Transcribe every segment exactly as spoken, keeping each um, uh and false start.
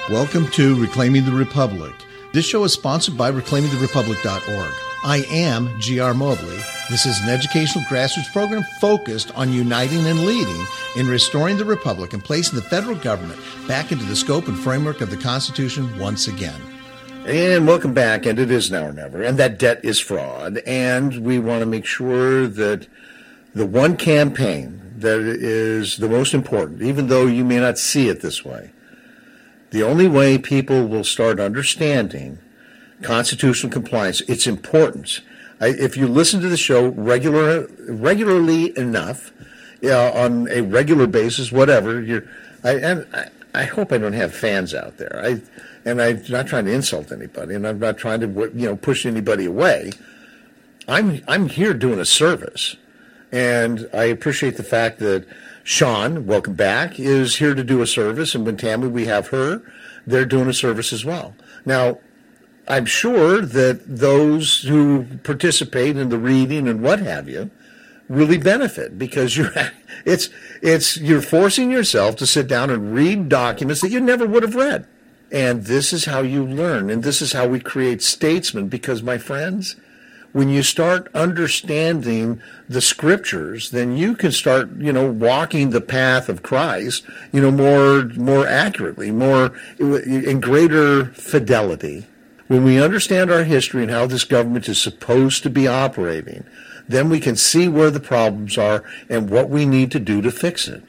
Welcome to Reclaiming the Republic. This show is sponsored by reclaiming the republic dot org. I am G R Mobley. This is an educational grassroots program focused on uniting and leading in restoring the republic and placing the federal government back into the scope and framework of the Constitution once again. And welcome back, and it is now or never, and that debt is fraud, and we want to make sure that the one campaign that is the most important, even though you may not see it this way, the only way people will start understanding constitutional compliance, its importance. I, if you listen to the show regular, regularly enough, uh, on a regular basis, whatever, you're, I, and I, I hope I don't have fans out there. I, and I'm not trying to insult anybody, and I'm not trying to, you know, push anybody away. I'm, I'm here doing a service, and I appreciate the fact that Sean, welcome back, is here to do a service, and when Tammy, we have her, they're doing a service as well. Now, I'm sure that those who participate in the reading and what have you really benefit, because you're it's it's you're forcing yourself to sit down and read documents that you never would have read. And this is how you learn, and this is how we create statesmen, because, my friends, when you start understanding the scriptures, then you can start, you know, walking the path of Christ, you know, more more accurately, more in greater fidelity. When we understand our history and how this government is supposed to be operating, then we can see where the problems are and what we need to do to fix it.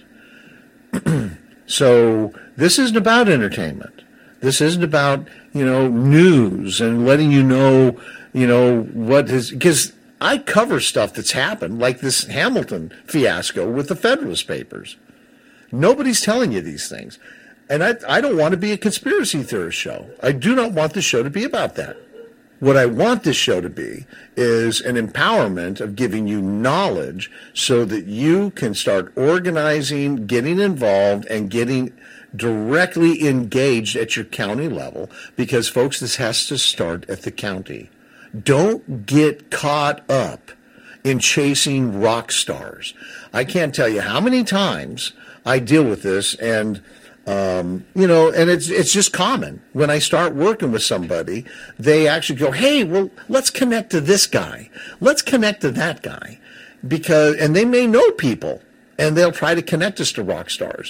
So this isn't about entertainment. This isn't about, you know, news and letting you know, you know, what is, because I cover stuff that's happened, like this Hamilton fiasco with the Federalist Papers. Nobody's telling you these things. And I, I don't want to be a conspiracy theorist show. I do not want the show to be about that. What I want this show to be is an empowerment of giving you knowledge so that you can start organizing, getting involved, and getting directly engaged at your county level. Because, folks, this has to start at the county. Don't get caught up in chasing rock stars. I can't tell you how many times I deal with this, and Um, you know, and it's it's just common. When I start working with somebody, they actually go, hey, well, let's connect to this guy. Let's connect to that guy. Because, and they may know people, and they'll try to connect us to rock stars.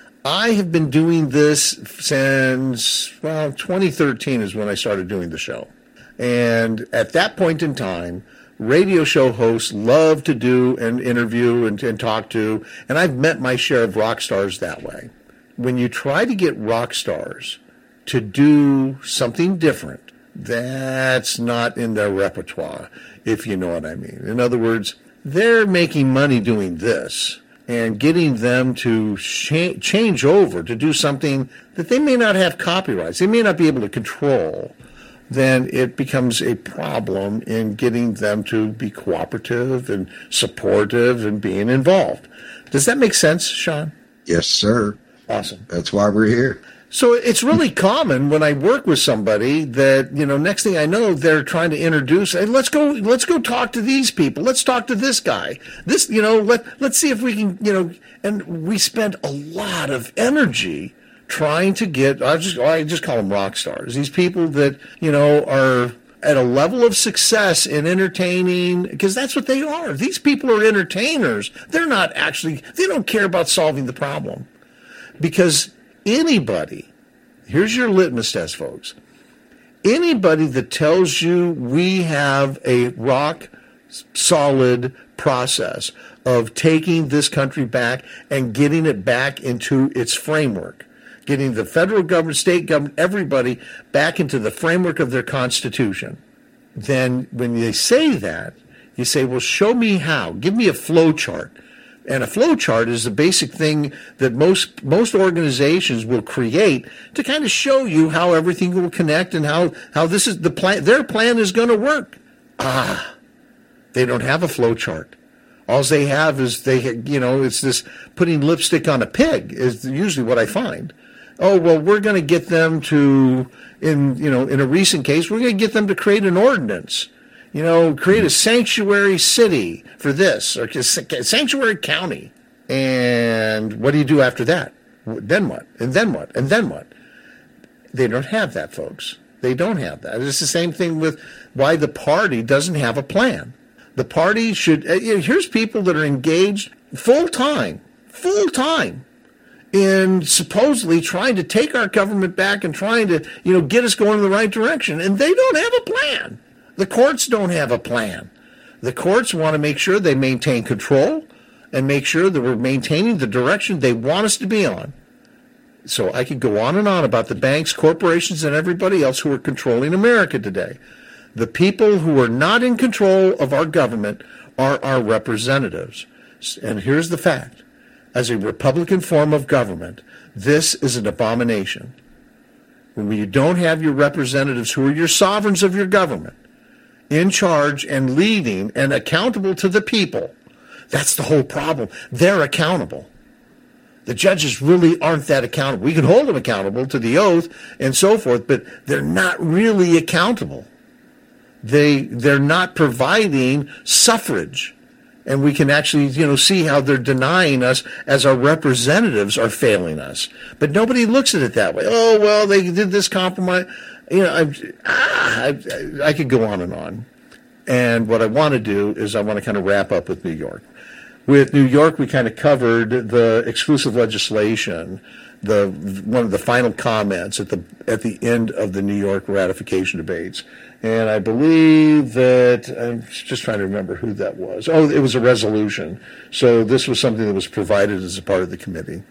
I have been doing this since, well, twenty thirteen is when I started doing the show. And at that point in time, radio show hosts love to do and interview and, and talk to, and I've met my share of rock stars that way. When you try to get rock stars to do something different, that's not in their repertoire, if you know what I mean. In other words, they're making money doing this, and getting them to sh- change over to do something that they may not have copyrights, they may not be able to control, then it becomes a problem in getting them to be cooperative and supportive and being involved. Does that make sense, Sean? Yes, sir. Awesome. That's why we're here. So it's really common when I work with somebody that, you know, next thing I know, they're trying to introduce, hey, let's go, let's go talk to these people. Let's talk to this guy. This, you know, let, let's see if we can, you know, and we spend a lot of energy trying to get, I just, I just call them rock stars. These people that, you know, are at a level of success in entertaining, because that's what they are. These people are entertainers. They're not actually, they don't care about solving the problem. Because anybody, here's your litmus test, folks. Anybody that tells you we have a rock solid process of taking this country back and getting it back into its framework, getting the federal government, state government, everybody back into the framework of their Constitution, then when they say that, you say, well, show me how. Give me a flow chart. And a flow chart is the basic thing that most most organizations will create to kind of show you how everything will connect and how, how this is the plan. Their plan is going to work. Ah, they don't have a flow chart. All they have is they, you know, it's this putting lipstick on a pig is usually what I find. Oh, well, we're going to get them to, in you know, in a recent case, we're going to get them to create an ordinance. You know, create a sanctuary city for this, or a sanctuary county. And what do you do after that? Then what? And then what? And then what? They don't have that, folks. They don't have that. It's the same thing with why the party doesn't have a plan. The party should, you know, here's people that are engaged full-time, full-time in supposedly trying to take our government back and trying to, you know, get us going in the right direction. And they don't have a plan. The courts don't have a plan. The courts want to make sure they maintain control and make sure that we're maintaining the direction they want us to be on. So I could go on and on about the banks, corporations, and everybody else who are controlling America today. The people who are not in control of our government are our representatives. And here's the fact. As a Republican form of government, this is an abomination. When you don't have your representatives, who are your sovereigns of your government, in charge and leading and accountable to the people, that's the whole problem. They're accountable. The judges really aren't that accountable. We can hold them accountable to the oath and so forth, but they're not really accountable. They, they're not providing suffrage. And we can actually, you know, see how they're denying us as our representatives are failing us. But nobody looks at it that way. Oh, well, they did this compromise. You know, I, ah, I, I could go on and on. And what I want to do is I want to kind of wrap up with New York. With New York, we kind of covered the exclusive legislation, the one of the final comments at the at the end of the New York ratification debates. And I believe that, I'm just trying to remember who that was. Oh, it was a resolution. So this was something that was provided as a part of the committee.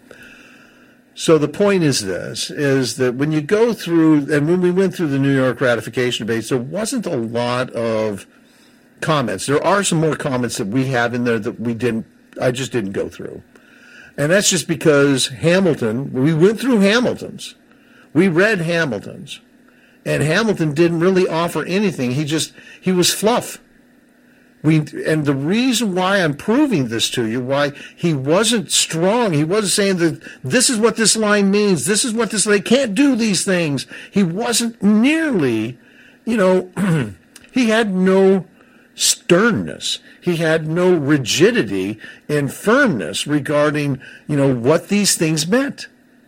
So the point is this, is that when you go through, and when we went through the New York ratification debates, there wasn't a lot of comments. There are some more comments that we have in there that we didn't, I just didn't go through. And that's just because Hamilton, we went through Hamilton's. We read Hamilton's. And Hamilton didn't really offer anything. He just, he was fluff. We, and the reason why I'm proving this to you, why he wasn't strong, he wasn't saying that this is what this line means, this is what this, they can't do these things. He wasn't nearly, you know, he had no sternness. He had no rigidity and firmness regarding, you know, what these things meant.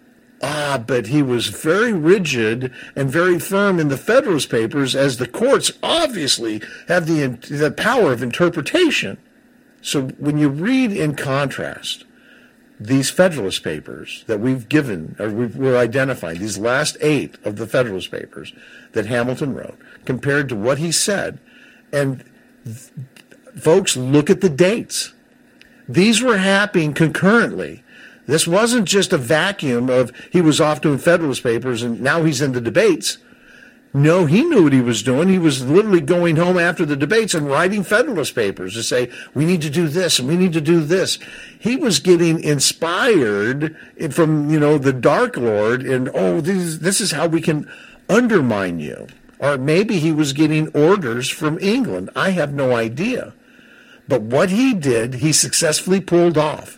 Ah, but he was very rigid and very firm in the Federalist Papers, as the courts obviously have the, the power of interpretation. So when you read in contrast these Federalist Papers that we've given, or we're identifying, these last eight of the Federalist Papers that Hamilton wrote, compared to what he said, and th- folks, look at the dates. These were happening concurrently. This wasn't just a vacuum of he was off doing Federalist Papers and now he's in the debates. No, he knew what he was doing. He was literally going home after the debates and writing Federalist Papers to say, we need to do this and we need to do this. He was getting inspired from, you know, the Dark Lord and, oh, this, this is how we can undermine you. Or maybe he was getting orders from England. I have no idea. But what he did, he successfully pulled off.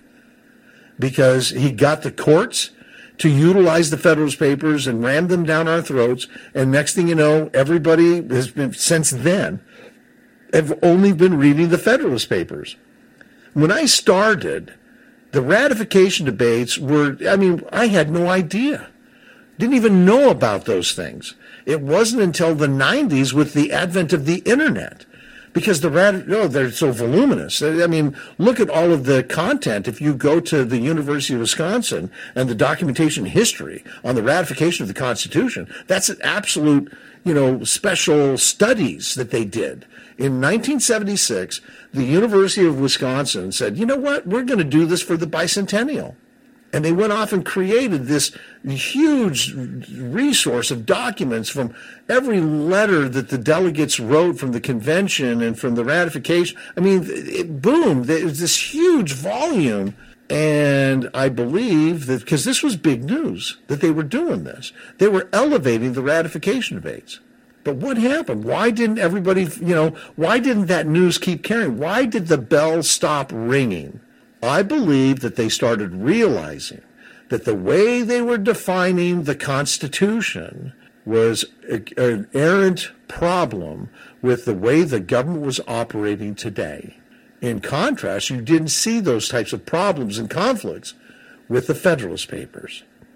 Because he got the courts to utilize the Federalist Papers and ram them down our throats. And next thing you know, everybody has been, since then, have only been reading the Federalist Papers. When I started, the ratification debates were, I mean, I had no idea. Didn't even know about those things. It wasn't until the nineties with the advent of the internet. Because the rat, no, they're so voluminous. I mean, look at all of the content. If you go to the University of Wisconsin and the documentation history on the ratification of the Constitution, that's an absolute, you know, special studies that they did. In nineteen seventy-six, the University of Wisconsin said, you know what, we're going to do this for the bicentennial. And they went off and created this huge resource of documents from every letter that the delegates wrote from the convention and from the ratification. I mean, it boomed. It was this huge volume. And I believe that, because this was big news, that they were doing this. They were elevating the ratification debates. But what happened? Why didn't everybody, you know, why didn't that news keep carrying? Why did the bell stop ringing? I believe that they started realizing that the way they were defining the Constitution was a, an errant problem with the way the government was operating today. In contrast, you didn't see those types of problems and conflicts with the Federalist Papers.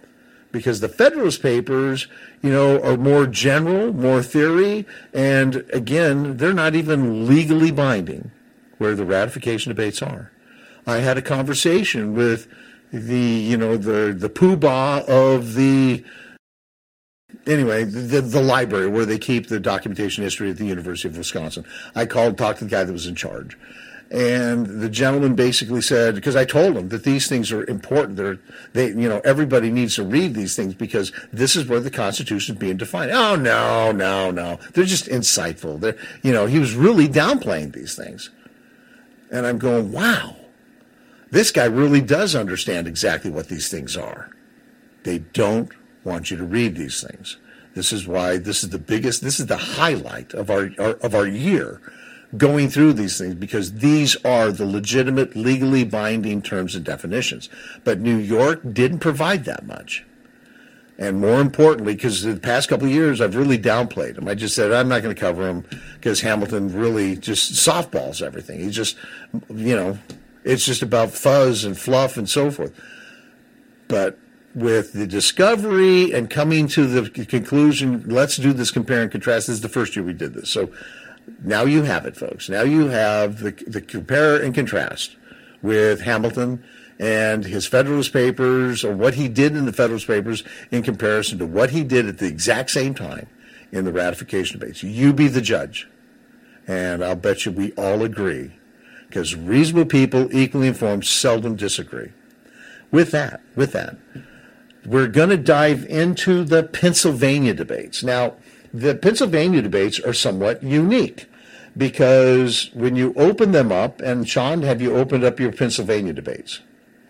because the Federalist Papers, you know, are more general, more theory, and again, they're not even legally binding, where the ratification debates are. I had a conversation with the, you know, the the poobah of the, anyway, the the library where they keep the documentation history at the University of Wisconsin. I called, talked to the guy that was in charge. And the gentleman basically said, because I told him that these things are important. They're, they, you know, everybody needs to read these things because this is where the Constitution is being defined. Oh, no, no, no. They're just insightful. They're, you know, he was really downplaying these things. And I'm going, wow, this guy really does understand exactly what these things are. They don't want you to read these things. This is why this is the biggest, this is the highlight of our, our of our year, going through these things, because these are the legitimate, legally binding terms and definitions. But New York didn't provide that much. And more importantly, because the past couple of years, I've really downplayed them. I just said, I'm not going to cover them because Hamilton really just softballs everything. He just, you know, it's just about fuzz and fluff and so forth. But with the discovery and coming to the conclusion, let's do this compare and contrast. This is the first year we did this. So now you have it, folks. Now you have the, the compare and contrast with Hamilton and his Federalist Papers, or what he did in the Federalist Papers in comparison to what he did at the exact same time in the ratification debates. You be the judge. And I'll bet you we all agree, because reasonable people, equally informed, seldom disagree. With that, with that, we're going to dive into the Pennsylvania debates. Now, the Pennsylvania debates are somewhat unique because when you open them up, and Sean, have you opened up your Pennsylvania debates?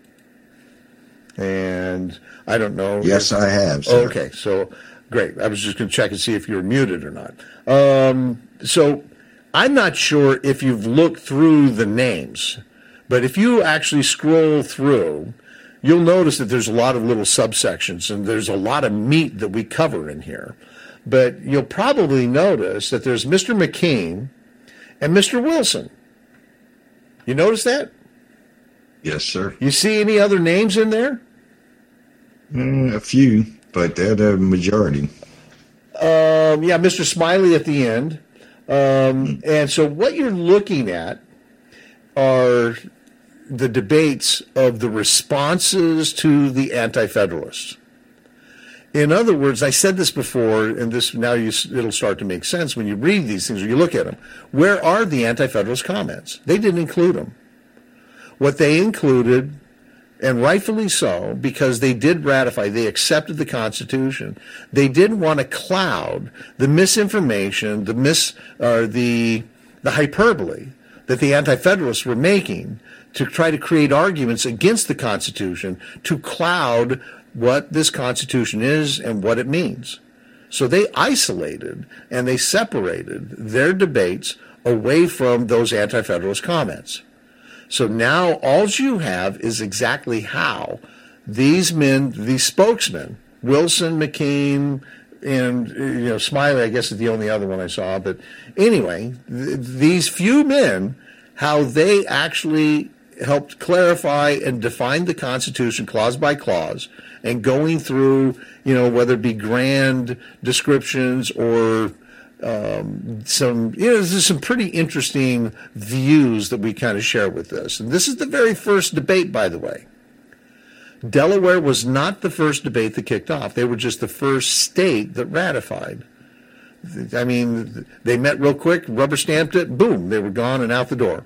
And I don't know. Yes, I have, sir. Okay, so great. I was just going to check and see if you were muted or not. Um, so I'm not sure if you've looked through the names, but if you actually scroll through, you'll notice that there's a lot of little subsections, and there's a lot of meat that we cover in here. But you'll probably notice that there's Mister McKean and Mister Wilson. You notice that? Yes, sir. You see any other names in there? Mm, a few, but they're the majority. Um, yeah, Mister Smiley at the end. Um, and so what you're looking at are the debates of the responses to the Anti-Federalists. In other words, I said this before, and this now you, it'll start to make sense when you read these things or you look at them. Where are the Anti-Federalist comments? They didn't include them. What they included, and rightfully so, because they did ratify, they accepted the Constitution. They didn't want to cloud the misinformation, the mis, or the the hyperbole that the Anti-Federalists were making to try to create arguments against the Constitution, to cloud what this Constitution is and what it means. So they isolated and they separated their debates away from those Anti-Federalist comments. So now all you have is exactly how these men, these spokesmen, Wilson, McKean, and you know Smiley, I guess is the only other one I saw. But anyway, th- these few men, how they actually helped clarify and define the Constitution clause by clause, and going through, you know, whether it be grand descriptions or um, some, you know, there's some pretty interesting views that we kind of share with this. And this is the very first debate, by the way. Delaware was not the first debate that kicked off. They were just the first state that ratified. I mean, they met real quick, rubber stamped it, boom, they were gone and out the door.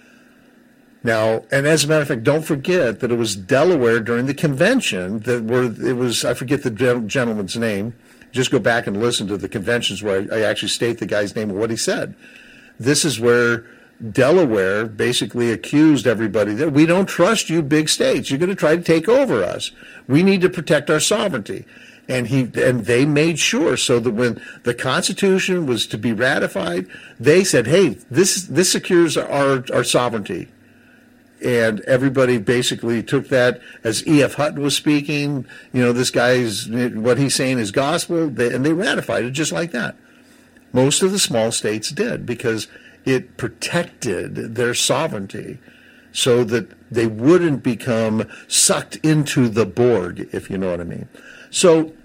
Now, and as a matter of fact, don't forget that it was Delaware during the convention that were, it was, I forget the gentleman's name. Just go back and listen to the conventions where I actually state the guy's name and what he said. This is where Delaware basically accused everybody that we don't trust you big states. You're going to try to take over us. We need to protect our sovereignty. And he and they made sure so that when the Constitution was to be ratified, they said, hey, this this secures our, our sovereignty. And everybody basically took that as E F Hutton was speaking. You know, this guy's, what he's saying is gospel, they, and they ratified it just like that. Most of the small states did because it protected their sovereignty so that they wouldn't become sucked into the Borg, if you know what I mean. So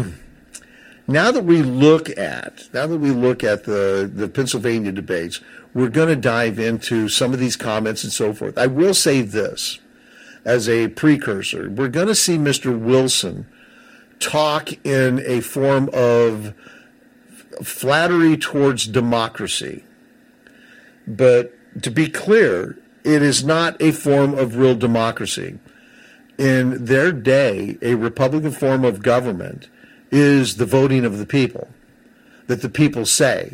now that we look at now that we look at the, the Pennsylvania debates, we're going to dive into some of these comments and so forth. I will say this as a precursor. We're going to see Mister Wilson talk in a form of flattery towards democracy. But to be clear, it is not a form of real democracy. In their day, a Republican form of government is the voting of the people, that the people say.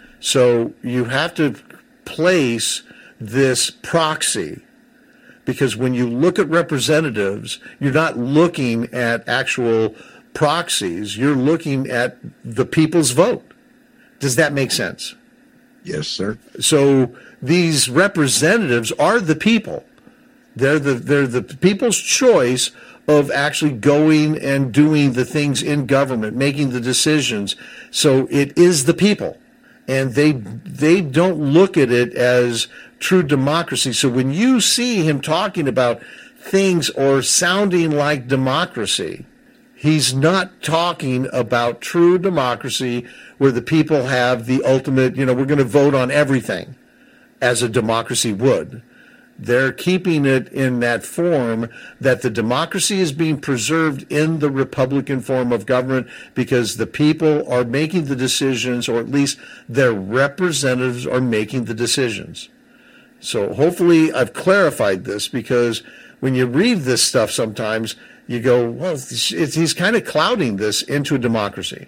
So you have to place this proxy, because when you look at representatives, you're not looking at actual proxies, you're looking at the people's vote. Does that make sense? Yes, sir. So these representatives are the people. They're the they're the people's choice of actually going and doing the things in government, making the decisions. So it is the people, and they they don't look at it as true democracy. So when you see him talking about things or sounding like democracy, he's not talking about true democracy where the people have the ultimate, you know, we're going to vote on everything as a democracy would. They're keeping it in that form that the democracy is being preserved in the Republican form of government because the people are making the decisions, or at least their representatives are making the decisions. So hopefully I've clarified this, because when you read this stuff sometimes you go, well, it's, it's, he's kind of clouding this into a democracy.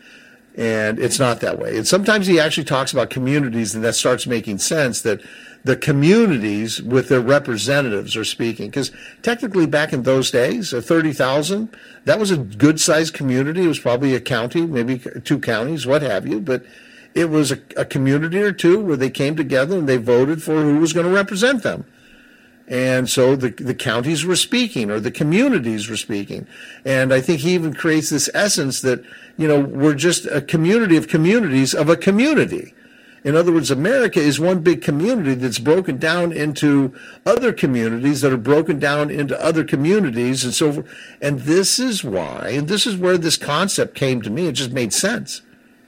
And it's not that way. And sometimes he actually talks about communities, and that starts making sense, that the communities with their representatives are speaking. Because technically back in those days, uh, thirty thousand, that was a good-sized community. It was probably a county, maybe two counties, what have you. But it was a, a community or two where they came together and they voted for who was going to represent them. And so the the counties were speaking, or the communities were speaking. And I think he even creates this essence that, you know, we're just a community of communities of a community. In other words, America is one big community that's broken down into other communities that are broken down into other communities and so forth. And this is why, and this is where this concept came to me. It just made sense.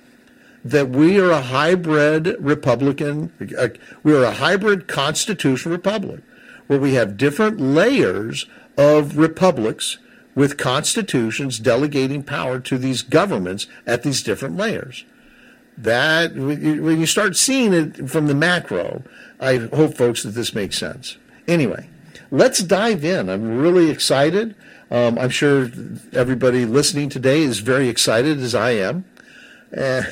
That we are a hybrid Republican, uh, we are a hybrid constitutional republic, where we have different layers of republics with constitutions delegating power to these governments at these different layers. That, when you start seeing it from the macro, I hope, folks, that this makes sense. Anyway, let's dive in. I'm really excited. Um, I'm sure everybody listening today is very excited, as I am. Uh,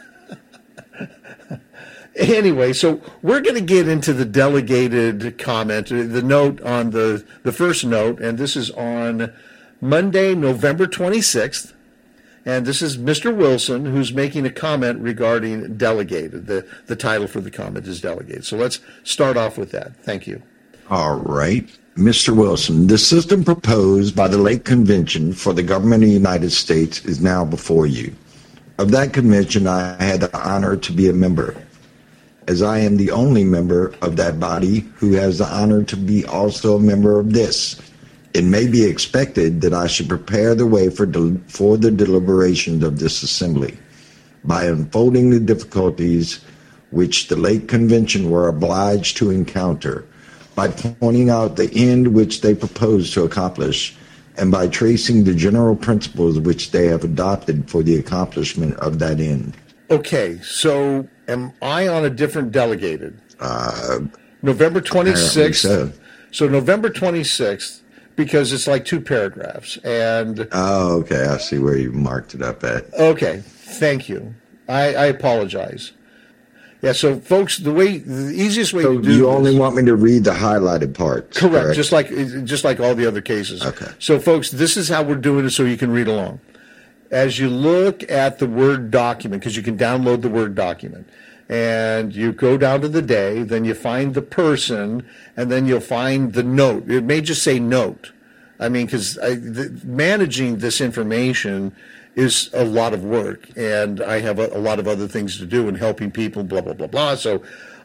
Anyway, so we're going to get into the delegated comment, the note on the, the first note, and this is on Monday, November twenty-sixth, and this is Mister Wilson, who's making a comment regarding delegated. The, the title for the comment is delegated. So let's start off with that. Thank you. All right. Mister Wilson, the system proposed by the late convention for the government of the United States is now before you. Of that convention, I had the honor to be a member, as I am the only member of that body who has the honor to be also a member of this. It may be expected that I should prepare the way for, del- for the deliberations of this assembly by unfolding the difficulties which the late convention were obliged to encounter, by pointing out the end which they propose to accomplish, and by tracing the general principles which they have adopted for the accomplishment of that end. Okay, so am I on a different delegated? Uh, November twenty-sixth. So. so November twenty-sixth, because it's like two paragraphs. And oh, okay, I see where you marked it up at. Okay, thank you. I, I apologize. Yeah, so folks, the way the easiest way so to do you this, only want me to read the highlighted parts. Correct, correct, just like just like all the other cases. Okay. So folks, this is how we're doing it so you can read along. As you look at the Word document, because you can download the Word document, and you go down to the day, then you find the person, and then you'll find the note. It may just say note. I mean, because managing this information is a lot of work, and I have a, a lot of other things to do in helping people, blah, blah, blah, blah. So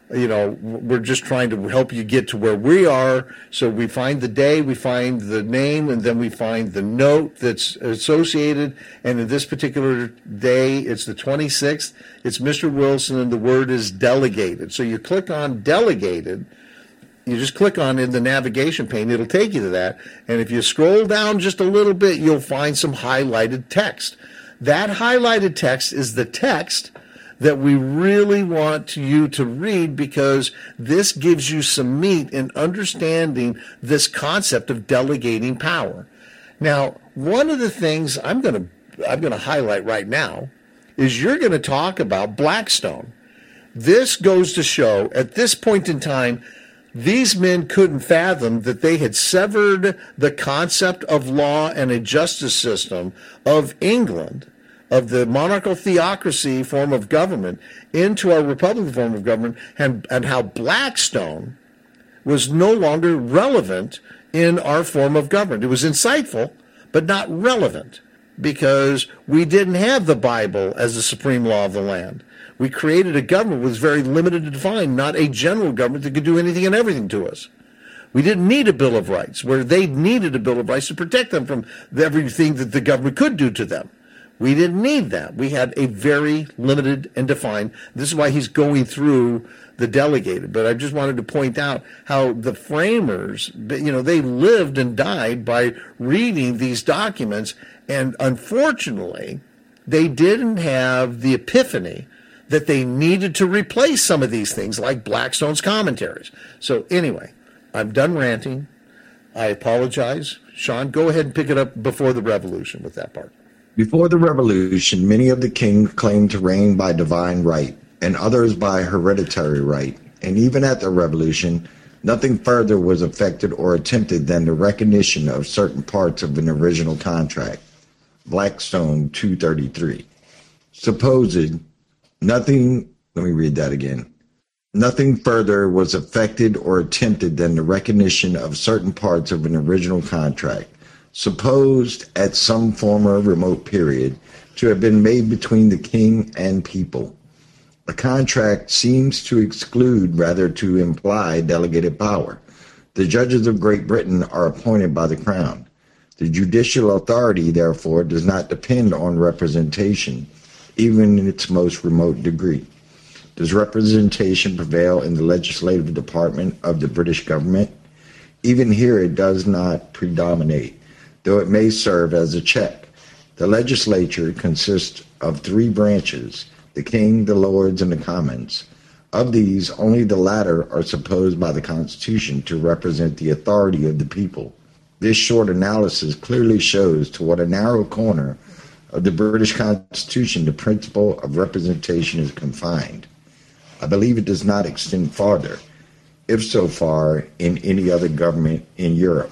You know, we're just trying to help you get to where we are. So we find the day, we find the name, and then we find the note that's associated. And in this particular day, it's the twenty-sixth. It's Mister Wilson, and the word is delegated. So you click on delegated. You just click on in the navigation pane. It'll take you to that. And if you scroll down just a little bit, you'll find some highlighted text. That highlighted text is the text that we really want you to read, because this gives you some meat in understanding this concept of delegating power. Now, one of the things I'm going to I'm going to highlight right now is you're going to talk about Blackstone. This goes to show, at this point in time, these men couldn't fathom that they had severed the concept of law and a justice system of England, of the monarchical theocracy form of government, into our republican form of government, and, and how Blackstone was no longer relevant in our form of government. It was insightful, but not relevant, because we didn't have the Bible as the supreme law of the land. We created a government that was very limited and defined, not a general government that could do anything and everything to us. We didn't need a Bill of Rights, where they needed a Bill of Rights to protect them from everything that the government could do to them. We didn't need that. We had a very limited and defined. This is why he's going through the delegated. But I just wanted to point out how the framers, you know, they lived and died by reading these documents. And unfortunately, they didn't have the epiphany that they needed to replace some of these things, like Blackstone's commentaries. So anyway, I'm done ranting. I apologize. Sean, go ahead and pick it up before the revolution with that part. Before the revolution, many of the kings claimed to reign by divine right, and others by hereditary right. And even at the revolution, nothing further was affected or attempted than the recognition of certain parts of an original contract. Blackstone two thirty-three. Supposed, nothing, let me read that again. Nothing further was affected or attempted than the recognition of certain parts of an original contract, supposed at some former remote period to have been made between the king and people. A contract seems to exclude rather to imply delegated power. The judges of Great Britain are appointed by the crown. The judicial authority, therefore, does not depend on representation, even in its most remote degree. Does representation prevail in the legislative department of the British government? Even here it does not predominate, though it may serve as a check. The legislature consists of three branches, the King, the Lords, and the Commons. Of these, only the latter are supposed by the Constitution to represent the authority of the people. This short analysis clearly shows to what a narrow corner of the British Constitution the principle of representation is confined. I believe it does not extend farther, if so far, in any other government in Europe.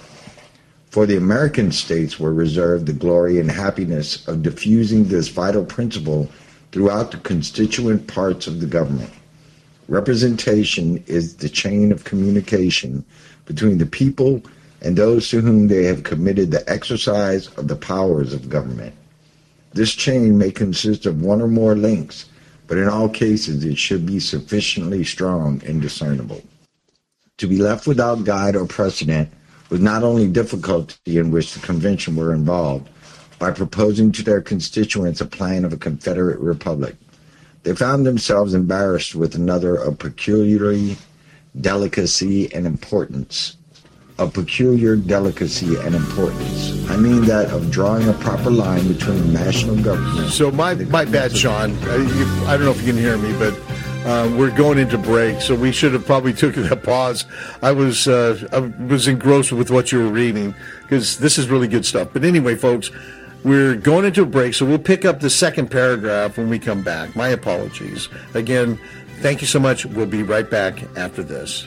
For the American states were reserved the glory and happiness of diffusing this vital principle throughout the constituent parts of the government. Representation is the chain of communication between the people and those to whom they have committed the exercise of the powers of government. This chain may consist of one or more links, but in all cases it should be sufficiently strong and discernible. To be left without guide or precedent was not only difficulty in which the convention were involved by proposing to their constituents a plan of a confederate republic. They found themselves embarrassed with another of peculiarly delicacy and importance. Of peculiar delicacy and importance. I mean that of drawing a proper line between national government. So my my bad, Sean. I, you, I don't know if you can hear me, but uh, we're going into break, so we should have probably took that pause. I was uh, I was engrossed with what you were reading, because this is really good stuff. But anyway, folks, we're going into a break, so we'll pick up the second paragraph when we come back. My apologies. Again, thank you so much. We'll be right back after this.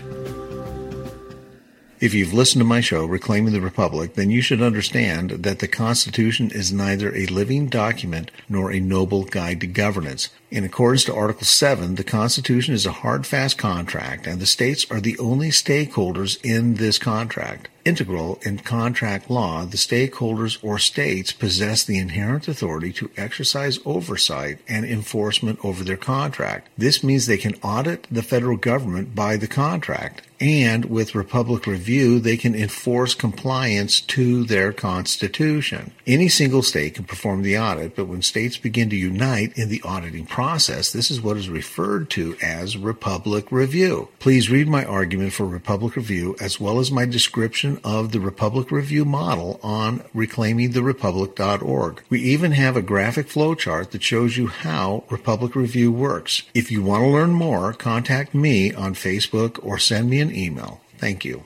If you've listened to my show, Reclaiming the Republic, then you should understand that the Constitution is neither a living document nor a noble guide to governance, In accordance to Article seven, the Constitution is a hard, fast contract, and the states are the only stakeholders in this contract. Integral in contract law, the stakeholders or states possess the inherent authority to exercise oversight and enforcement over their contract. This means they can audit the federal government by the contract, and with Republic Review, they can enforce compliance to their Constitution. Any single state can perform the audit, but when states begin to unite in the auditing process, this is what is referred to as Republic Review. Please read my argument for Republic Review as well as my description of the Republic Review model on reclaiming the republic dot org. We even have a graphic flowchart that shows you how Republic Review works. If you want to learn more, contact me on Facebook or send me an email. Thank you.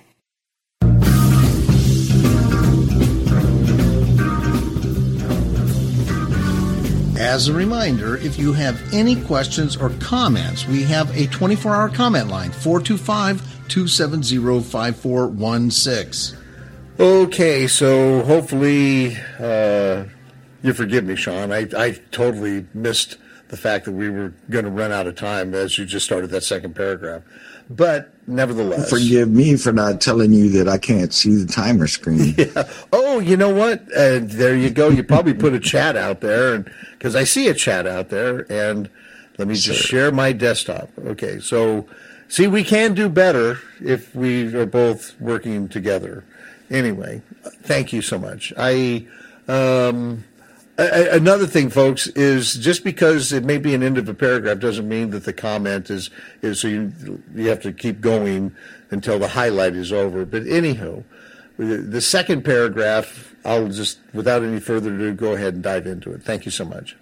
As a reminder, if you have any questions or comments, we have a twenty-four hour comment line, four two five, two seven zero, five four one six. Okay, so hopefully uh, you forgive me, Sean. I, I totally missed the fact that we were going to run out of time as you just started that second paragraph. But nevertheless... Forgive me for not telling you that I can't see the timer screen. Yeah. Oh, you know what? Uh, there you go. You probably put a chat out there, and because I see a chat out there, and let me just Sir. share my desktop. Okay, so see, we can do better if we are both working together. Anyway, thank you so much. I... Um, Another thing, folks, is just because it may be an end of a paragraph doesn't mean that the comment is, is so you, you have to keep going until the highlight is over. But anywho, the second paragraph, I'll just, without any further ado, go ahead and dive into it. Thank you so much.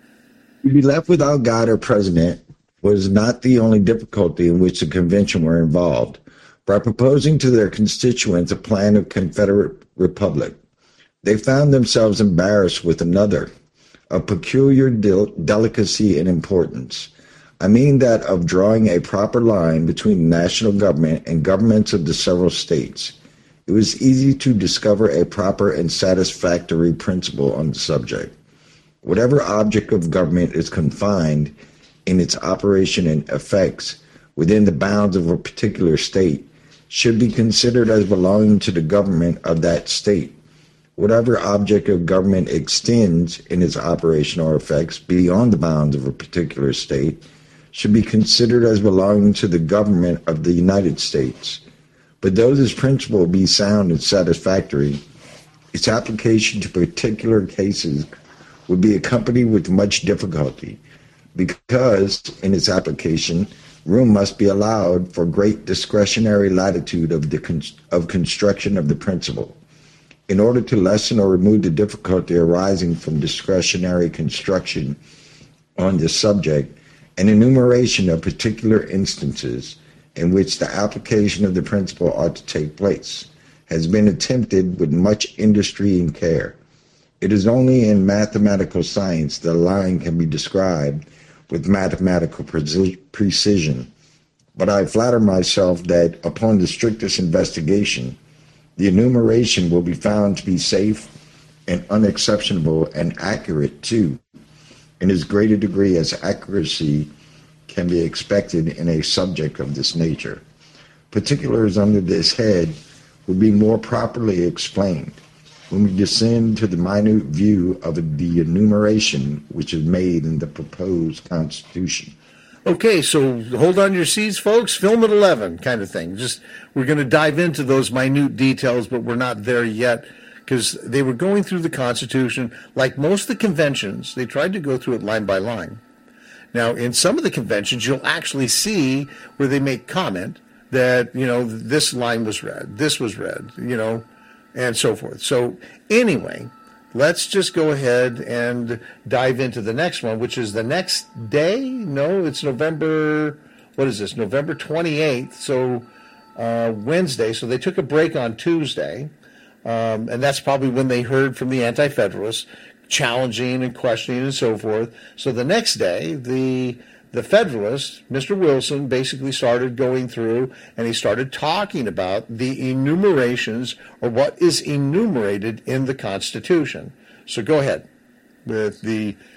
To be left without God or president was not the only difficulty in which the convention were involved. By proposing to their constituents a plan of Confederate Republic, they found themselves embarrassed with another, of peculiar del- delicacy and importance. I mean that of drawing a proper line between the national government and governments of the several states. It was easy to discover a proper and satisfactory principle on the subject. Whatever object of government is confined in its operation and effects within the bounds of a particular state should be considered as belonging to the government of that state. Whatever object of government extends in its operation or effects beyond the bounds of a particular state should be considered as belonging to the government of the United States. But though this principle be sound and satisfactory, its application to particular cases would be accompanied with much difficulty, because in its application, room must be allowed for great discretionary latitude of the con- of construction of the principle. In order to lessen or remove the difficulty arising from discretionary construction on this subject, an enumeration of particular instances in which the application of the principle ought to take place has been attempted with much industry and care. It is only in mathematical science that a line can be described with mathematical preci- precision, but I flatter myself that upon the strictest investigation, the enumeration will be found to be safe and unexceptionable and accurate too, in as great a degree as accuracy can be expected in a subject of this nature. Particulars under this head will be more properly explained when we descend to the minute view of the enumeration which is made in the proposed Constitution. Okay, so hold on to your seats, folks. Film at eleven kind of thing. Just we're going to dive into those minute details, but we're not there yet because they were going through the Constitution. Like most of the conventions, they tried to go through it line by line. Now, in some of the conventions, you'll actually see where they make comment that, you know, this line was read, this was read, you know, and so forth. So anyway, let's just go ahead and dive into the next one, which is the next day. No, it's November, what is this, November twenty-eighth, so uh, Wednesday. So they took a break on Tuesday, um, and that's probably when they heard from the Anti-Federalists challenging and questioning and so forth. So the next day, the the Federalist, Mister Wilson, basically started going through, and he started talking about the enumerations, or what is enumerated in the Constitution. So go ahead with the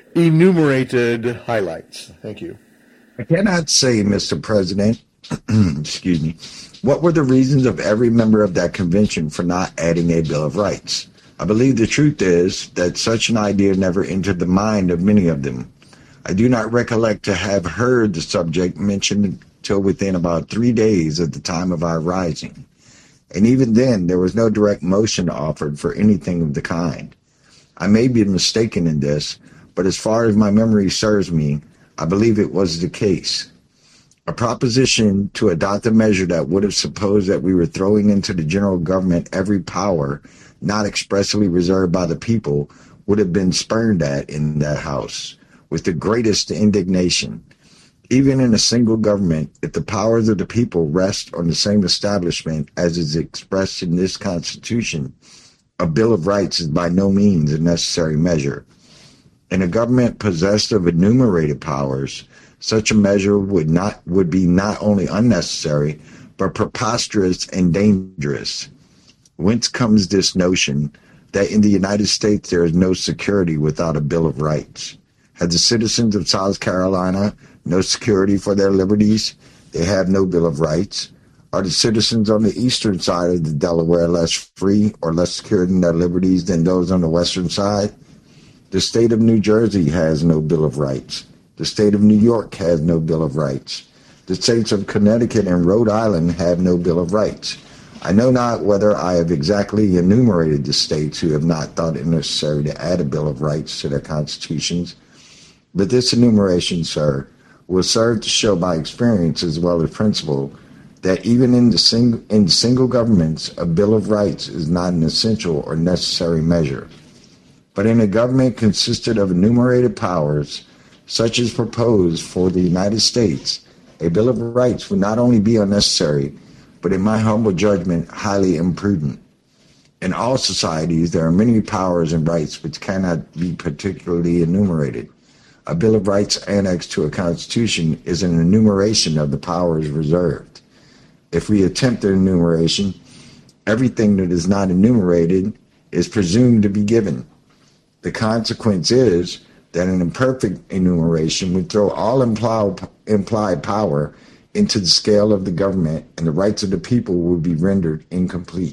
enumerated highlights. Thank you. I cannot say, Mister President, excuse me, what were the reasons of every member of that convention for not adding a Bill of Rights? I believe the truth is that such an idea never entered the mind of many of them. I do not recollect to have heard the subject mentioned till within about three days at the time of our rising. And even then, there was no direct motion offered for anything of the kind. I may be mistaken in this, but as far as my memory serves me, I believe it was the case. A proposition to adopt a measure that would have supposed that we were throwing into the general government every power not expressly reserved by the people would have been spurned at in that House with the greatest indignation. Even in a single government, if the powers of the people rest on the same establishment as is expressed in this Constitution, a Bill of Rights is by no means a necessary measure. In a government possessed of enumerated powers, such a measure would not would be not only unnecessary, but preposterous and dangerous. Whence comes this notion that in the United States there is no security without a Bill of Rights? Have the citizens of South Carolina no security for their liberties? They have no Bill of Rights. Are the citizens on the eastern side of the Delaware less free or less secure in their liberties than those on the western side? The state of New Jersey has no Bill of Rights. The state of New York has no Bill of Rights. The states of Connecticut and Rhode Island have no Bill of Rights. I know not whether I have exactly enumerated the states who have not thought it necessary to add a Bill of Rights to their constitutions, but this enumeration, sir, will serve to show by experience as well as principle that even in the sing- in single governments, a Bill of Rights is not an essential or necessary measure. But in a government consisted of enumerated powers, such as proposed for the United States, a Bill of Rights would not only be unnecessary, but in my humble judgment, highly imprudent. In all societies, there are many powers and rights which cannot be particularly enumerated. A Bill of Rights annexed to a constitution is an enumeration of the powers reserved. If we attempt the enumeration, everything that is not enumerated is presumed to be given. The consequence is that an imperfect enumeration would throw all implied, implied power into the scale of the government, and the rights of the people would be rendered incomplete.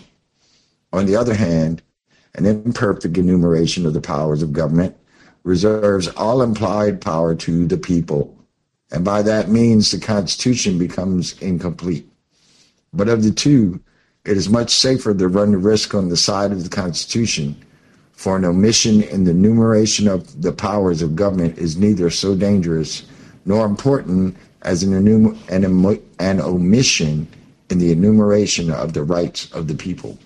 On the other hand, an imperfect enumeration of the powers of government reserves all implied power to the people, and by that means the Constitution becomes incomplete. But of the two, it is much safer to run the risk on the side of the Constitution, for an omission in the enumeration of the powers of government is neither so dangerous nor important as an, enum- an, em- an omission in the enumeration of the rights of the people.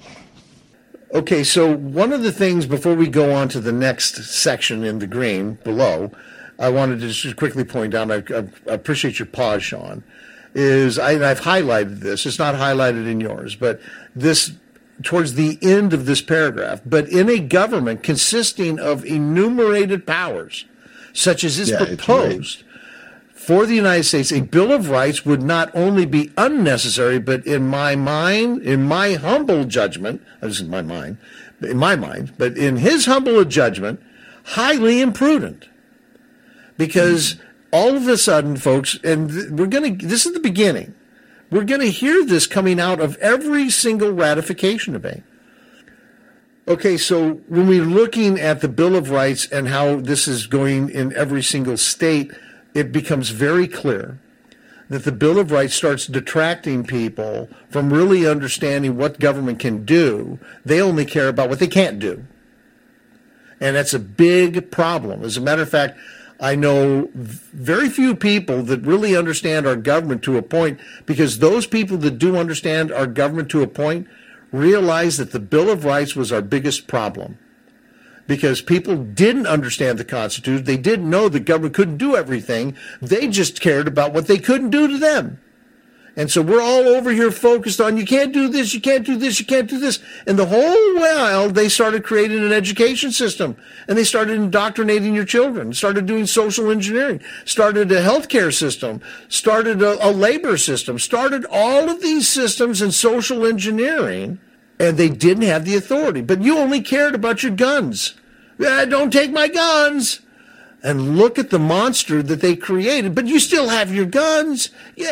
Okay, so one of the things before we go on to the next section in the green below, I wanted to just quickly point out, I, I appreciate your pause, Sean, is I, I've highlighted this. It's not highlighted in yours, but this towards the end of this paragraph, but in a government consisting of enumerated powers, such as is yeah, proposed for the United States, a Bill of Rights would not only be unnecessary, but in my mind, in my humble judgment, this is my mind, in my mind, but in his humble judgment, highly imprudent. Because all of a sudden, folks, and we're going to, this is the beginning, we're going to hear this coming out of every single ratification debate. Okay, so when we're looking at the Bill of Rights and how this is going in every single state, it becomes very clear that the Bill of Rights starts detracting people from really understanding what government can do. They only care about what they can't do. And that's a big problem. As a matter of fact, I know very few people that really understand our government to a point, because those people that do understand our government to a point realize that the Bill of Rights was our biggest problem. Because people didn't understand the Constitution. They didn't know the government couldn't do everything. They just cared about what they couldn't do to them. And so we're all over here focused on, you can't do this, you can't do this, you can't do this. And the whole while, they started creating an education system. And they started indoctrinating your children, started doing social engineering, started a healthcare system, started a, a labor system, started all of these systems in social engineering. And they didn't have the authority. But you only cared about your guns. Uh, don't take my guns. and look at the monster that they created, but you still have your guns.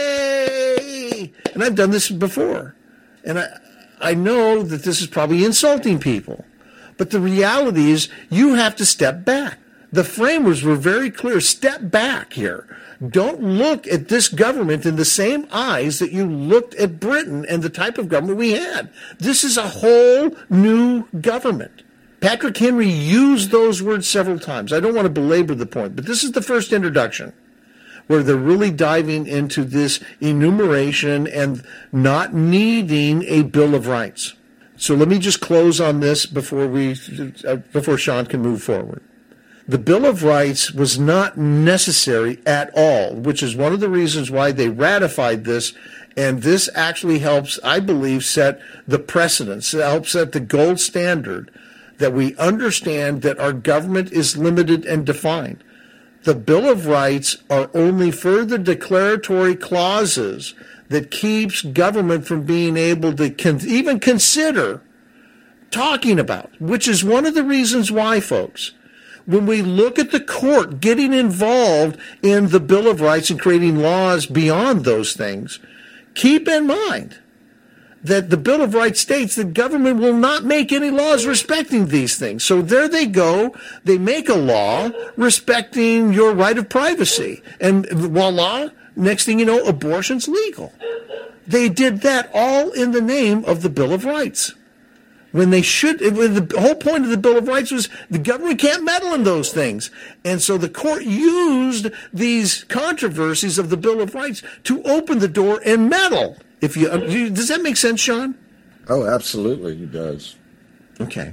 Yay! And I've done this before. And I, I know that this is probably insulting people, but the reality is you have to step back. The framers were very clear. Step back here. Don't look at this government in the same eyes that you looked at Britain and the type of government we had. This is a whole new government. Patrick Henry used those words several times. I don't want to belabor the point, but this is the first introduction where they're really diving into this enumeration and not needing a Bill of Rights. So let me just close on this before we, uh, before Sean can move forward. The Bill of Rights was not necessary at all, which is one of the reasons why they ratified this. And this actually helps, I believe, set the precedence, it helps set the gold standard that we understand that our government is limited and defined. The Bill of Rights are only further declaratory clauses that keeps government from being able to con- even consider talking about, which is one of the reasons why, folks, when we look at the court getting involved in the Bill of Rights and creating laws beyond those things, keep in mind that the Bill of Rights states that government will not make any laws respecting these things. So there they go. They make a law respecting your right of privacy. And voila, next thing you know, abortion's legal. They did that all in the name of the Bill of Rights. When they should, the whole point of the Bill of Rights was the government can't meddle in those things. And so the court used these controversies of the Bill of Rights to open the door and meddle. If you, does that make sense, Sean? Oh, absolutely, it does. Okay.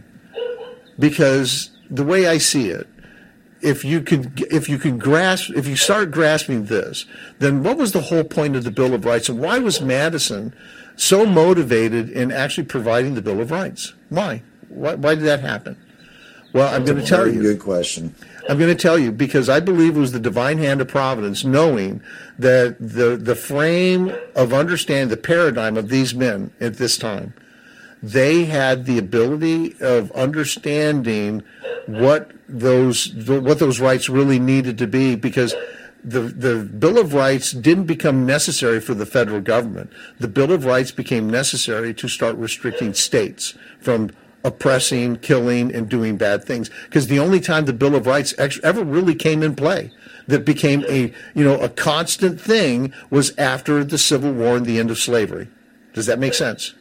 Because the way I see it, if you can, if you can grasp, if you start grasping this, then what was the whole point of the Bill of Rights, and why was Madison so motivated in actually providing the Bill of Rights? Why? Why, why did that happen? Well, I'm going to tell you. Good question. I'm going to tell you because I believe it was the divine hand of providence, knowing that the the frame of understanding, the paradigm of these men at this time, they had the ability of understanding what those what those rights really needed to be, because the the Bill of Rights didn't become necessary for the federal government. The Bill of Rights became necessary to start restricting states from oppressing, killing, and doing bad things. Because the only time the Bill of Rights ever really came in play, that became a you know a constant thing, was after the Civil War and the end of slavery. Does that make sense?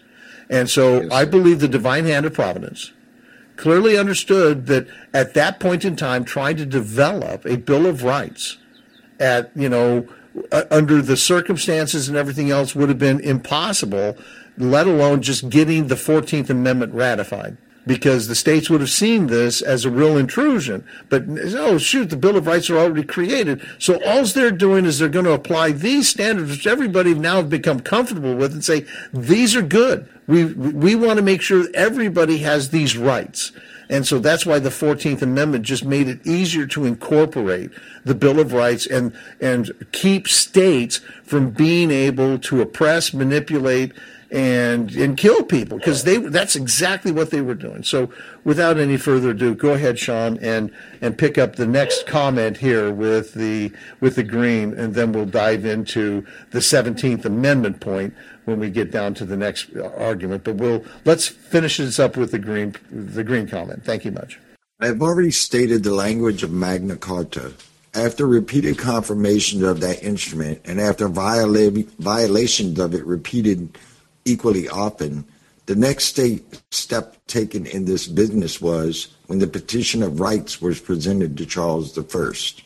And so yes. I believe the divine hand of providence clearly understood that at that point in time, trying to develop a Bill of Rights at you know uh, under the circumstances and everything else would have been impossible, let alone just getting the fourteenth Amendment ratified, because the states would have seen this as a real intrusion. But, oh, shoot, the Bill of Rights are already created. So all they're doing is they're going to apply these standards, which everybody now have become comfortable with, and say, these are good. We, we want to make sure everybody has these rights. And so that's why the fourteenth Amendment just made it easier to incorporate the Bill of Rights and, and keep states from being able to oppress, manipulate, and and kill people, because they that's exactly what they were doing. So without any further ado, go ahead, Sean, and and pick up the next comment here with the with the green, and then we'll dive into the seventeenth Amendment point when we get down to the next argument. But we'll let's finish this up with the green the green comment. Thank you much. I have already stated the language of Magna Carta. After repeated confirmation of that instrument, and after viola- violations of it repeated equally often, the next state step taken in this business was when the Petition of Rights was presented to Charles the First.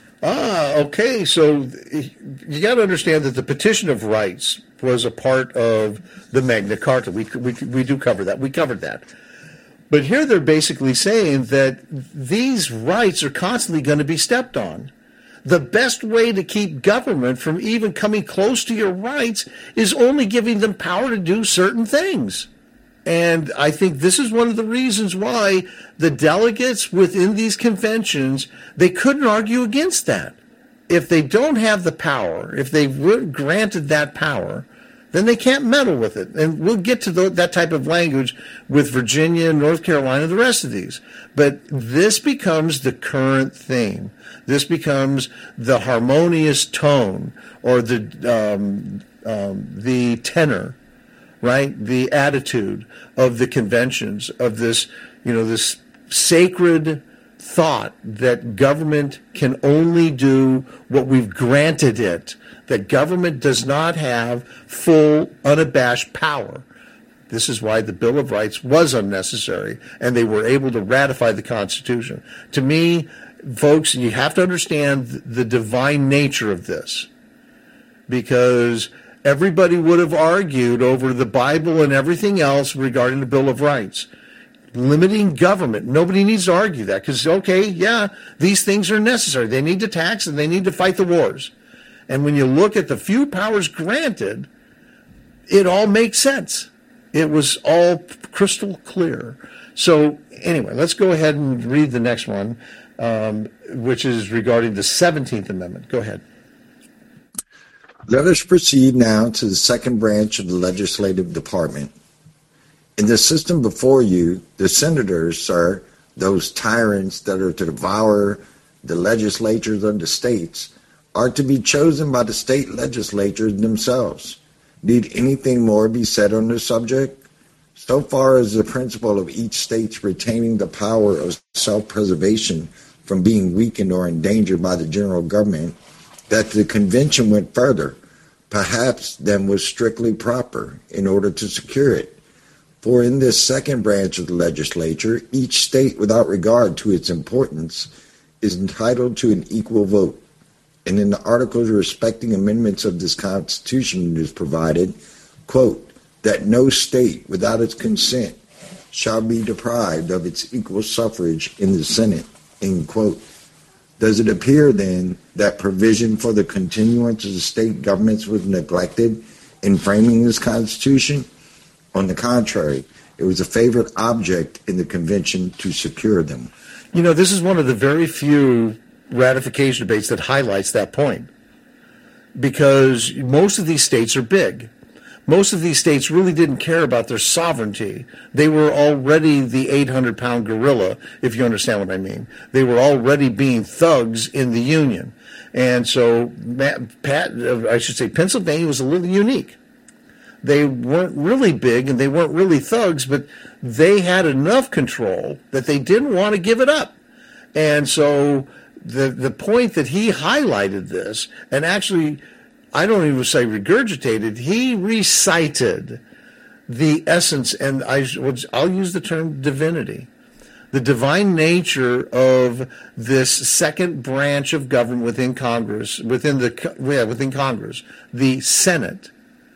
Ah, okay. So you got to understand that the Petition of Rights was a part of the Magna Carta. We, we, we do cover that. We covered that. But here they're basically saying that these rights are constantly going to be stepped on. The best way to keep government from even coming close to your rights is only giving them power to do certain things. And I think this is one of the reasons why the delegates within these conventions, they couldn't argue against that. If they don't have the power, if they were granted that power, then they can't meddle with it. And we'll get to the, that type of language with Virginia, North Carolina, the rest of these. But this becomes the current theme. This becomes the harmonious tone or the um, um, the tenor, right? The attitude of the conventions of this, you know, this sacred thought that government can only do what we've granted it, that government does not have full, unabashed power. This is why the Bill of Rights was unnecessary, and they were able to ratify the Constitution. To me, folks, you have to understand the divine nature of this, because everybody would have argued over the Bible and everything else regarding the Bill of Rights. Limiting government. Nobody needs to argue that because, okay, yeah, these things are necessary. They need to tax and they need to fight the wars. And when you look at the few powers granted, it all makes sense. It was all crystal clear. So anyway, let's go ahead and read the next one, um, which is regarding the seventeenth Amendment. Go ahead. Let us proceed now to the second branch of the legislative department. In the system before you, the senators, sir, those tyrants that are to devour the legislatures of the states, are to be chosen by the state legislatures themselves. Need anything more be said on this subject? So far as the principle of each state retaining the power of self-preservation from being weakened or endangered by the general government, that the convention went further, perhaps than was strictly proper, in order to secure it. For in this second branch of the legislature, each state, without regard to its importance, is entitled to an equal vote. And in the articles respecting amendments of this Constitution, it is provided, quote, that no state, without its consent, shall be deprived of its equal suffrage in the Senate, end quote. Does it appear, then, that provision for the continuance of the state governments was neglected in framing this Constitution? On the contrary, it was a favorite object in the convention to secure them. You know, this is one of the very few ratification debates that highlights that point, because most of these states are big. Most of these states really didn't care about their sovereignty. They were already the eight hundred pound gorilla, if you understand what I mean. They were already being thugs in the Union. And so, Pat, I should say, Pennsylvania was a little unique. They weren't really big and they weren't really thugs, but they had enough control that they didn't want to give it up. And so the the point that he highlighted this, and actually, I don't even say regurgitated, he recited the essence, and I, I'll use the term divinity, the divine nature of this second branch of government within Congress, within the yeah, within Congress, the Senate,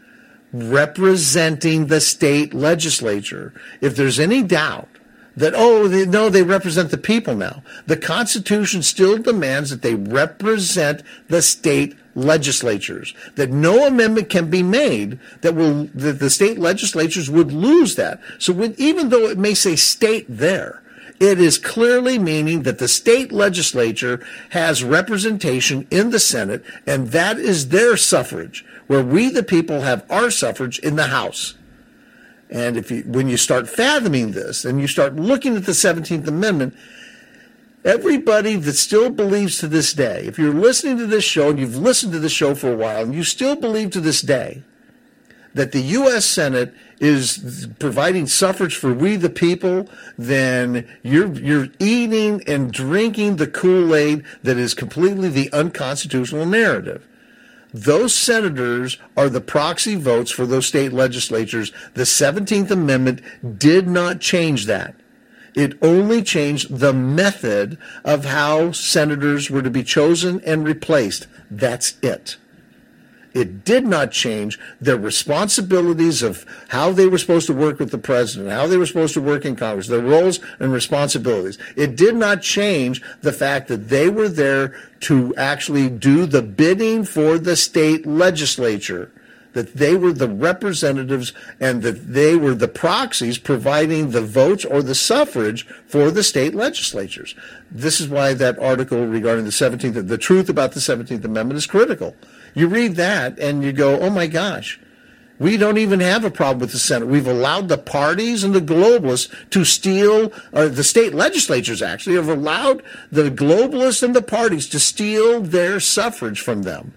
representing the state legislature. If there's any doubt that, oh, they, no, they represent the people now, the Constitution still demands that they represent the state legislatures, that no amendment can be made that will that the state legislatures would lose that. So when, even though it may say state there, it is clearly meaning that the state legislature has representation in the Senate, and that is their suffrage, where we, the people, have our suffrage in the House. And if you, when you start fathoming this, and you start looking at the seventeenth Amendment, everybody that still believes to this day, if you're listening to this show, and you've listened to this show for a while, and you still believe to this day that the U S Senate is providing suffrage for we the people, then you're you're eating and drinking the Kool-Aid that is completely the unconstitutional narrative. Those senators are the proxy votes for those state legislatures. The seventeenth Amendment did not change that. It only changed the method of how senators were to be chosen and replaced. That's it. It did not change their responsibilities of how they were supposed to work with the president, how they were supposed to work in Congress, their roles and responsibilities. It did not change the fact that they were there to actually do the bidding for the state legislature, that they were the representatives and that they were the proxies providing the votes or the suffrage for the state legislatures. This is why that article regarding the seventeenth, the truth about the seventeenth Amendment is critical. You read that and you go, oh my gosh, We don't even have a problem with the Senate. We've allowed the parties and the globalists to steal, or the state legislatures actually have allowed the globalists and the parties to steal their suffrage from them.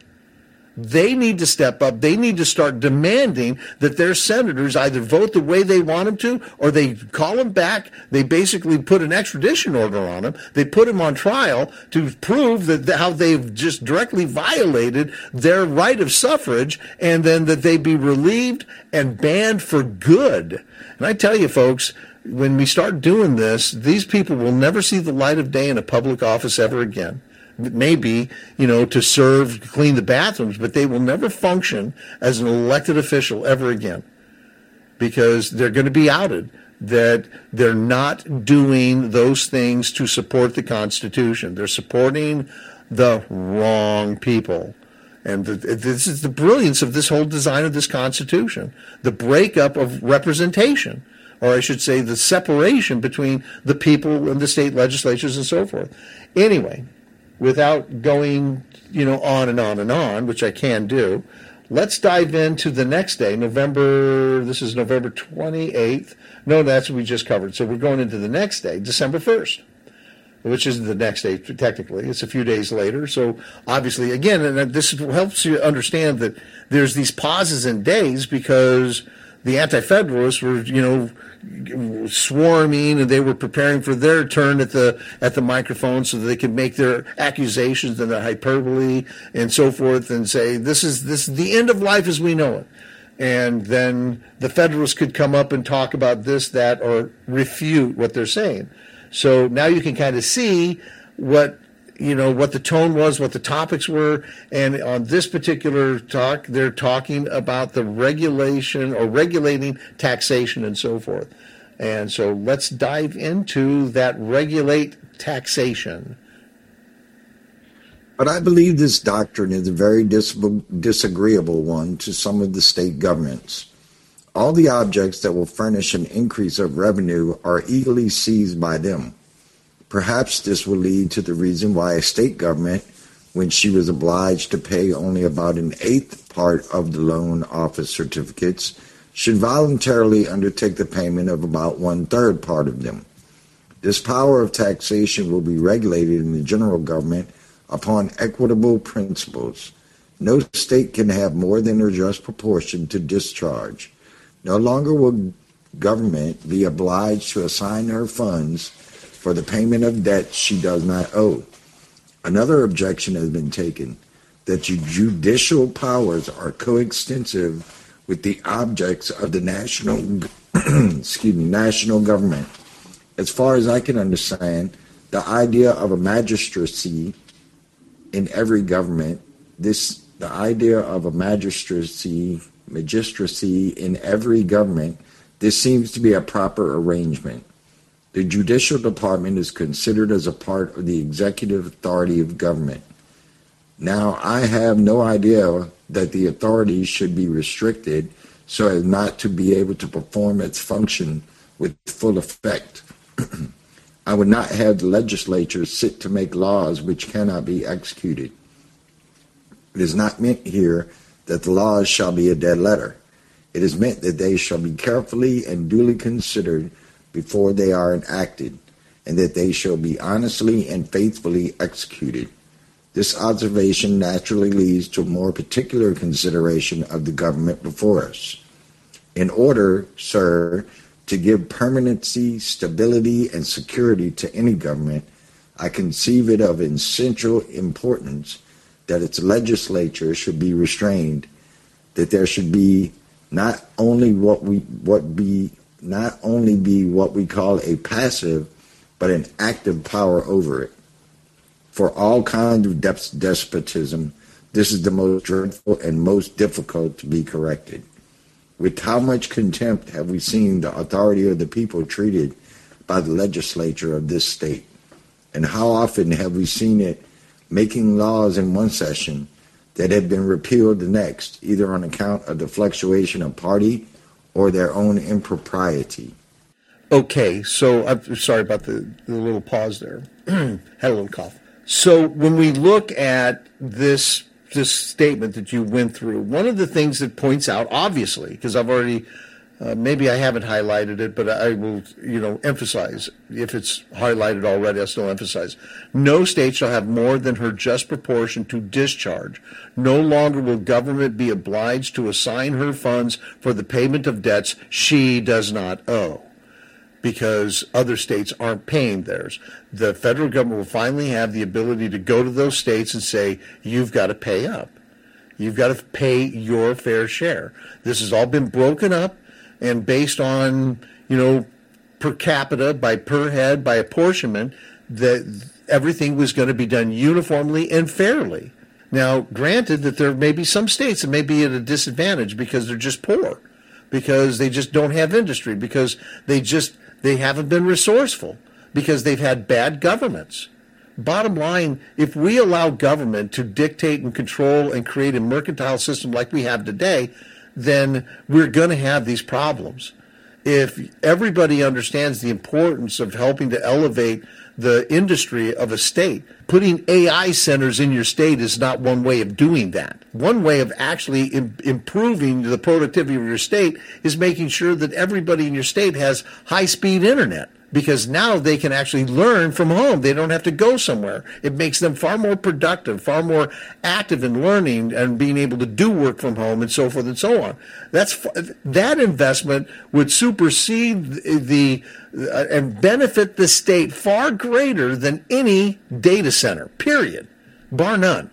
They need to step up. They need to start demanding that their senators either vote the way they want them to, or they call them back. They basically put an extradition order on them. They put them on trial to prove that how they've just directly violated their right of suffrage, and then that they be relieved and banned for good. And I tell you, folks, when we start doing this, these people will never see the light of day in a public office ever again. Maybe, you know, to serve, clean the bathrooms, but they will never function as an elected official ever again, because they're going to be outed that they're not doing those things to support the Constitution. They're supporting the wrong people. And the, this is the brilliance of this whole design of this Constitution, the breakup of representation, or I should say the separation between the people and the state legislatures and so forth. Anyway, without going, you know, on and on and on, which I can do, let's dive into the next day, November, this is November twenty-eighth. No, that's what we just covered. So we're going into the next day, December first, which is the next day, technically. It's a few days later. So obviously, again, and this helps you understand that there's these pauses in days because the Anti-Federalists were, you know, swarming, and they were preparing for their turn at the at the microphone so that they could make their accusations and their hyperbole and so forth, and say this is this is the end of life as we know it. And then the Federalists could come up and talk about this, that, or refute what they're saying. So now you can kind of see what, you know, what the tone was, what the topics were. And on this particular talk, they're talking about the regulation or regulating taxation and so forth. And so let's dive into that regulate taxation. But I believe this doctrine is a very dis- disagreeable one to some of the state governments. All the objects that will furnish an increase of revenue are eagerly seized by them. Perhaps this will lead to the reason why a state government, when she was obliged to pay only about an eighth part of the loan office certificates, should voluntarily undertake the payment of about one-third part of them. This power of taxation will be regulated in the general government upon equitable principles. No state can have more than a just proportion to discharge. No longer will government be obliged to assign her funds for the payment of debt she does not owe. Another objection has been taken that judicial powers are coextensive with the objects of the national, excuse me, national government. As far as I can understand, the idea of a magistracy in every government, this the idea of a magistracy, magistracy in every government, this seems to be a proper arrangement. The judicial department is considered as a part of the executive authority of government. Now, I have no idea that the authority should be restricted so as not to be able to perform its function with full effect. I would not have the legislature sit to make laws which cannot be executed. It is not meant here that the laws shall be a dead letter. It is meant that they shall be carefully and duly considered before they are enacted, and that they shall be honestly and faithfully executed. This observation naturally leads to a more particular consideration of the government before us. In order, sir, to give permanency, stability, and security to any government, I conceive it of essential importance that its legislature should be restrained, that there should be not only what we what be not only be what we call a passive, but an active power over it. For all kinds of despotism, this is the most dreadful and most difficult to be corrected. With how much contempt have we seen the authority of the people treated by the legislature of this state? And how often have we seen it making laws in one session that have been repealed the next, either on account of the fluctuation of party or their own impropriety? Okay, so I'm sorry about the, the little pause there. Had a little cough. So when we look at this this statement that you went through, one of the things that points out, obviously, because I've already, uh, maybe I haven't highlighted it, but I will, you know, emphasize. If it's highlighted already, I'll still emphasize. No state shall have more than her just proportion to discharge. No longer will government be obliged to assign her funds for the payment of debts she does not owe, because other states aren't paying theirs. The federal government will finally have the ability to go to those states and say, you've got to pay up. You've got to pay your fair share. This has all been broken up and based on, you know, per capita, by per head, by apportionment, that everything was going to be done uniformly and fairly. Now, granted that there may be some states that may be at a disadvantage because they're just poor, because they just don't have industry, because they just They haven't been resourceful, because they've had bad governments. Bottom line, if we allow government to dictate and control and create a mercantile system like we have today, then we're going to have these problems. If everybody understands the importance of helping to elevate the industry of a state, putting A I centers in your state is not one way of doing that. One way of actually im- improving the productivity of your state is making sure that everybody in your state has high-speed internet, because now they can actually learn from home. They don't have to go somewhere. It makes them far more productive, far more active in learning and being able to do work from home and so forth and so on. That's that investment would supersede the uh, and benefit the state far greater than any data center, period, bar none.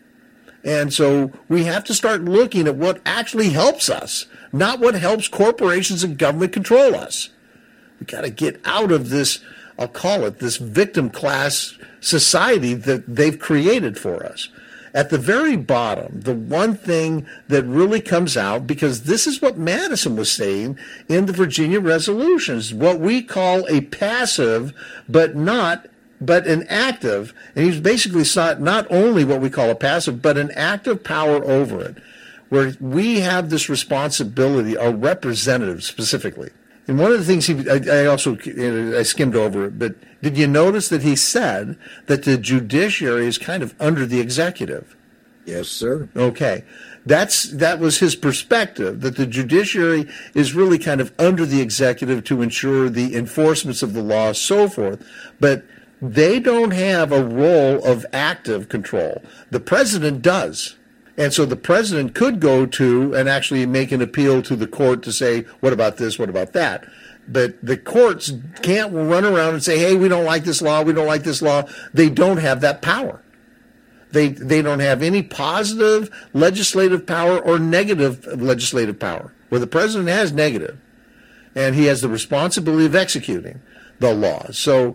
And so we have to start looking at what actually helps us, not what helps corporations and government control us. We got to get out of this, I'll call it, this victim class society that they've created for us. At the very bottom, the one thing that really comes out, because this is what Madison was saying in the Virginia resolutions, what we call a passive but not but an active, and he's basically sought not only what we call a passive, but an active power over it, where we have this responsibility, our representatives specifically. And one of the things he, I, I also, I skimmed over it, but did you notice that he said that the judiciary is kind of under the executive? Yes, sir. Okay. That's, that was his perspective, that the judiciary is really kind of under the executive to ensure the enforcements of the law, so forth. But they don't have a role of active control. The president does. And so the president could go to and actually make an appeal to the court to say, what about this, what about that? But the courts can't run around and say, hey, we don't like this law, we don't like this law. They don't have that power. They they don't have any positive legislative power or negative legislative power, where the president has negative, and he has the responsibility of executing the law. So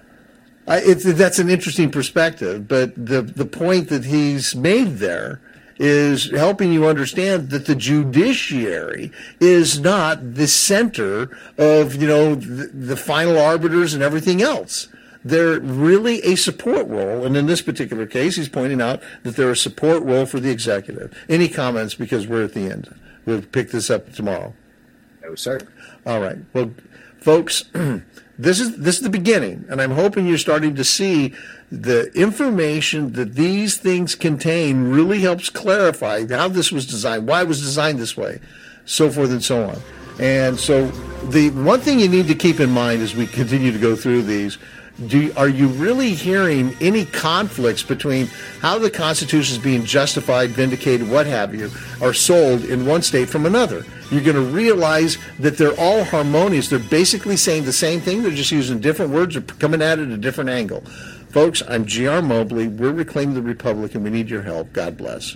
I, it's, that's an interesting perspective, but the, the point that he's made there is helping you understand that the judiciary is not the center of, you know, the, the final arbiters and everything else. They're really a support role, and in this particular case, he's pointing out that they're a support role for the executive. Any comments, because we're at the end? We'll pick this up tomorrow. No, sir. All right. Well, folks, this is this is the beginning, and I'm hoping you're starting to see the information that these things contain really helps clarify how this was designed, why it was designed this way, so forth and so on. And so the one thing you need to keep in mind as we continue to go through these, do, are you really hearing any conflicts between how the Constitution is being justified, vindicated, what have you, are sold in one state from another? You're going to realize that they're all harmonious. They're basically saying the same thing. They're just using different words or coming at it at a different angle. Folks, I'm G R Mobley. We're Reclaiming the Republic, and we need your help. God bless.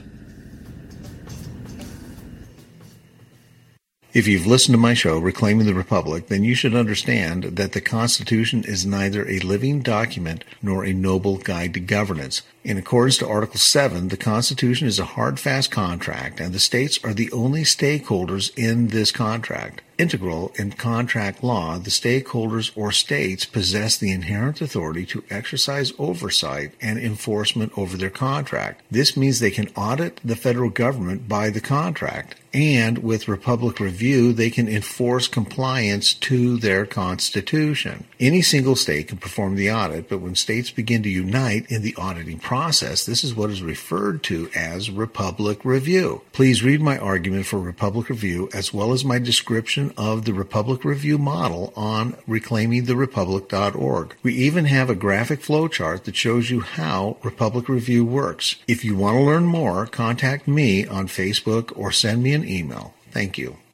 If you've listened to my show, Reclaiming the Republic, then you should understand that the Constitution is neither a living document nor a noble guide to governance. In accordance to Article seven, the Constitution is a hard, fast contract, and the states are the only stakeholders in this contract. integral in contract law, the stakeholders or states possess the inherent authority to exercise oversight and enforcement over their contract. This means they can audit the federal government by the contract, and with Republic Review, they can enforce compliance to their constitution. Any single state can perform the audit, but when states begin to unite in the auditing process, this is what is referred to as Republic Review. Please read my argument for Republic Review as well as my description of the Republic Review model on reclaiming the republic dot org. We even have a graphic flowchart that shows you how Republic Review works. If you want to learn more, contact me on Facebook or send me an email. Thank you.